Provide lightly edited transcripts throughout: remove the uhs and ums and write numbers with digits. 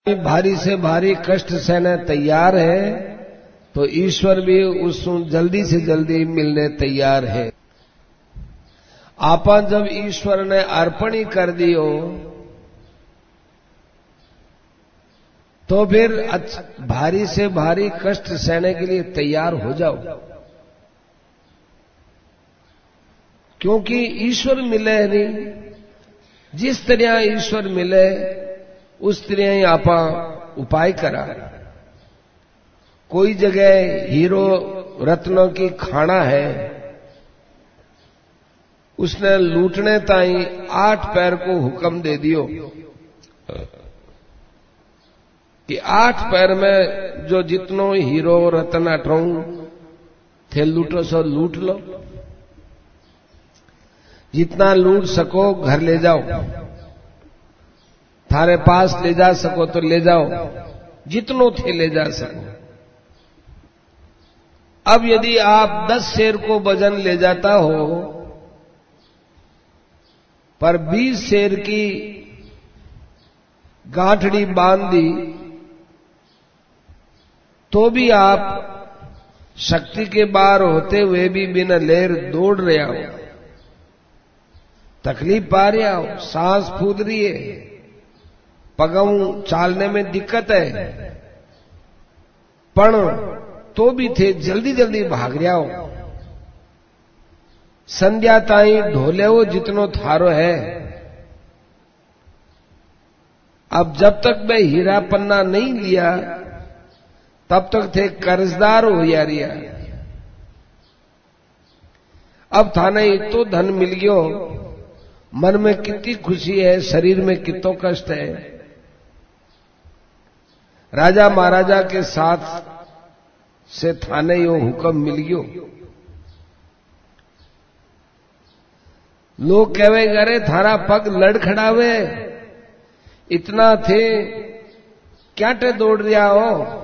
भारी से भारी कष्ट सहने तैयार है तो ईश्वर भी उस जल्दी से जल्दी मिलने तैयार है। आपा जब ईश्वर ने अर्पण ही कर दियो तो फिर भारी से भारी कष्ट सहने के लिए तैयार हो जाओ, क्योंकि ईश्वर मिले नहीं। जिस तरह ईश्वर मिले उस तरह ही आपा उपाय करा। कोई जगह हीरो रत्नों की खाना है, उसने लूटने ताई 8 पैर को हुक्म दे दियो कि 8 पैर में जो जितनो हीरो रत्न अटरो थे लूटो सो लूट लो, जितना लूट सको घर ले जाओ, थारे पास ले जा सको तो ले जाओ, जितनो थे ले जा सको। अब यदि आप 10 शेर को वजन ले जाता हो पर 20 शेर की गांठड़ी बांध दी तो भी आप शक्ति के बाहर होते हुए भी बिना लेर दौड़ रहे हो, तकलीफ पा रहे हो, सांस फूद रही है, पगों चालने में दिक्कत है, पण तो भी थे जल्दी जल्दी भाग रहा हो। संध्या ताई ढोले हो जितनो थारो है। अब जब तक मैं हीरा पन्ना नहीं लिया तब तक थे कर्जदार हो यारिया। अब थाने तो धन मिल गयो, मन में कितनी खुशी है, शरीर में कितो कष्ट है। राजा महाराजा के साथ से थाने यो हुक्म मिल गयो। लोग कहवे अरे थारा पग लड़ खड़ावे, इतना थे क्या टे दौड़ रहा हो।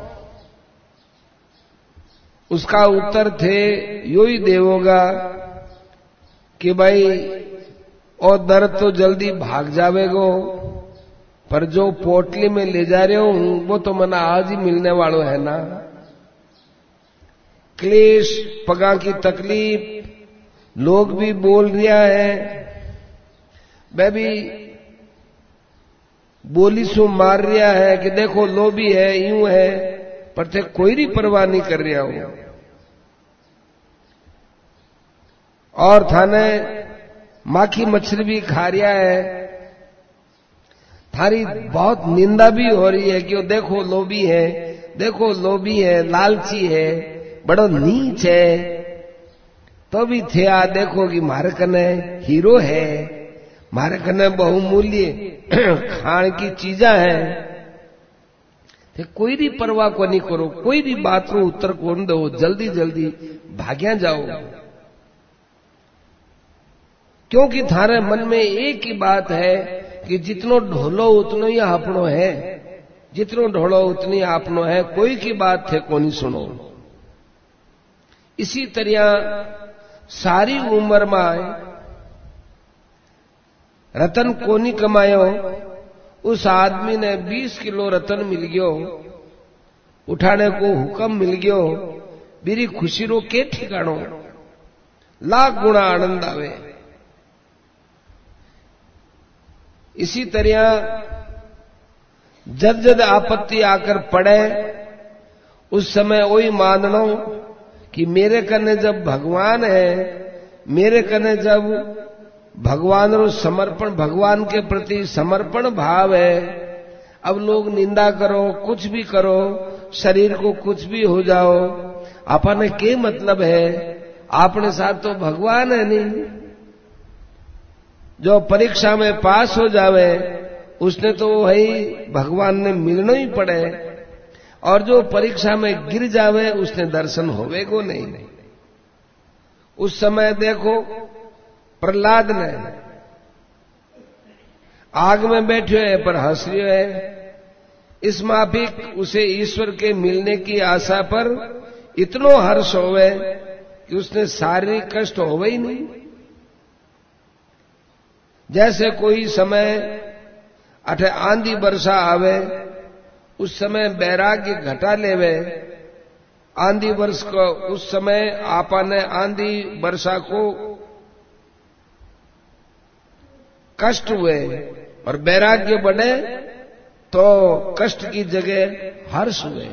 उसका उत्तर थे यो ही देवोगा कि भाई और दर तो जल्दी भाग जावेगो, पर जो पोटली में ले जा रहे हूं वो तो मना आज ही मिलने वालों है ना। क्लेश पगा की तकलीफ, लोग भी बोल रहा है, मैं भी बोली सो मार रहा है कि देखो लोभी है, यूं है, पर थे कोई भी परवाह नहीं कर रहा हूं। और थाने माखी मछली भी खा रहा है, थारी बहुत निंदा भी हो रही है कि वो देखो लोभी है, देखो लोभी है, लालची है, बड़ो नीच है। तो भी थे आ देखो कि मारे कने हीरो है, मारे कने बहुमूल्य खान की चीजा है, थे कोई भी परवाह को नहीं करो, कोई भी बात रो उत्तर कौन दो, जल्दी जल्दी भाग्या जाओ। क्योंकि थारे मन में एक ही बात है कि जितनो ढोलो उतनो ही आपनो है, जितनो ढोलो उतनी आपनो है, कोई की बात थे कोनी सुनो। इसी तरह सारी उम्र में रतन कोनी कमायो, उस आदमी ने 20 किलो रतन मिल गयो, उठाने को हुक्म मिल गयो, मेरी खुशी रो के ठिकाणो, लाख गुणा आनंद आवे। इसी तरह जब जब आपत्ति आकर पड़े उस समय वही मान लो कि मेरे कने जब भगवान है, मेरे कने जब भगवान रो समर्पण, भगवान के प्रति समर्पण भाव है, अब लोग निंदा करो, कुछ भी करो, शरीर को कुछ भी हो जाओ, आपने के मतलब है, आपने साथ तो भगवान है नहीं। जो परीक्षा में पास हो जावे उसने तो वही भगवान ने मिलना ही पड़े, और जो परीक्षा में गिर जावे उसने दर्शन होवेगो नहीं। उस समय देखो प्रहलाद ने आग में बैठे है पर हंस रहे है, इस माफिक उसे ईश्वर के मिलने की आशा पर इतनो हर्ष होवे कि उसने शारीरिक कष्ट होवे ही नहीं। जैसे कोई समय अठे आंधी वर्षा आवे उस समय बैराग्य घटा लेवे। आंधी वर्ष को उस समय आपने आंधी वर्षा को कष्ट हुए और वैराग्य बढ़े तो कष्ट की जगह हर्ष हुए।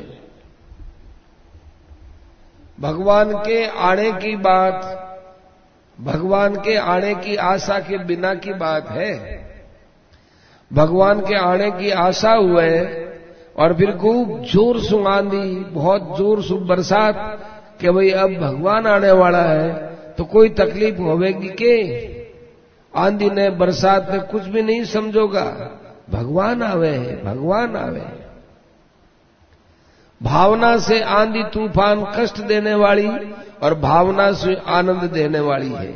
भगवान के आने की बात, भगवान के आने की आशा के बिना की बात है। भगवान के आने की आशा हुए और फिर खूब जोर से आंधी, बहुत जोर से बरसात कि भाई अब भगवान आने वाला है तो कोई तकलीफ होवेगी के? आंधी ने बरसात ने कुछ भी नहीं समझोगा, भगवान आवे, भगवान आवे। भावना से आंधी तूफान कष्ट देने वाली और भावना से आनंद देने वाली है।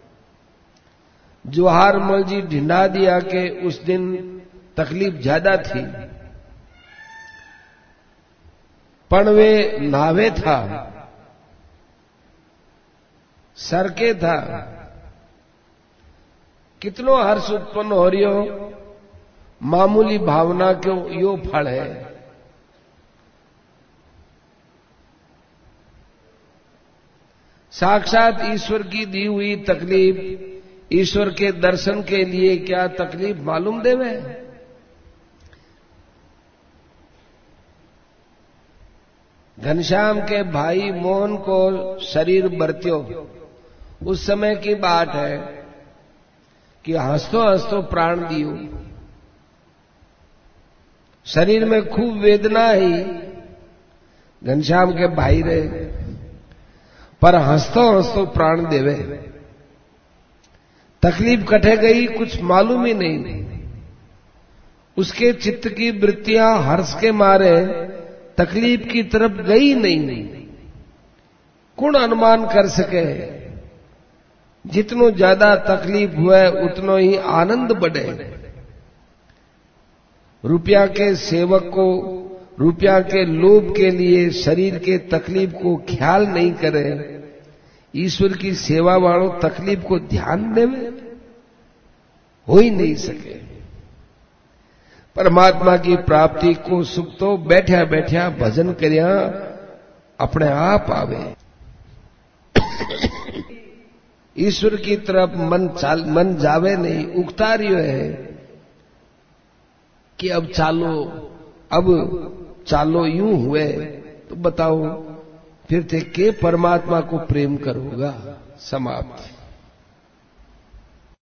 जोहार मल जी ढिंडा दिया के उस दिन तकलीफ ज्यादा थी, पण वे नावे था, सरके था। कितनो हर्ष उत्पन्न हो रही हो, मामूली भावना क्यों यो फल है। साक्षात ईश्वर की दी हुई तकलीफ, ईश्वर के दर्शन के लिए क्या तकलीफ मालूम देवे। घनश्याम के भाई मोहन को शरीर बरत्यो, उस समय की बात है कि हंसतो हंसतो प्राण दियो। शरीर में खूब वेदना ही, घनश्याम के भाई रहे, पर हंसतो हंसतो प्राण देवे। तकलीफ कटे गई कुछ मालूम ही नहीं। उसके चित्त की वृत्तियां हर्ष के मारे तकलीफ की तरफ गई नहीं। कौन अनुमान कर सके? जितनो ज्यादा तकलीफ हुए उतनो ही आनंद बढ़े। रुपया के सेवक को रुपया के लोभ के लिए शरीर के तकलीफ को ख्याल नहीं करे, ईश्वर की सेवा वालों तकलीफ को ध्यान देवे, हो ही नहीं सके। परमात्मा की प्राप्ति को सुख तो बैठा बैठा भजन करिया अपने आप आवे। ईश्वर की तरफ मन जावे नहीं, उकता रही है कि अब चालो यूं हुए तो बताओ फिर थे के परमात्मा को प्रेम करोगा। समाप्त।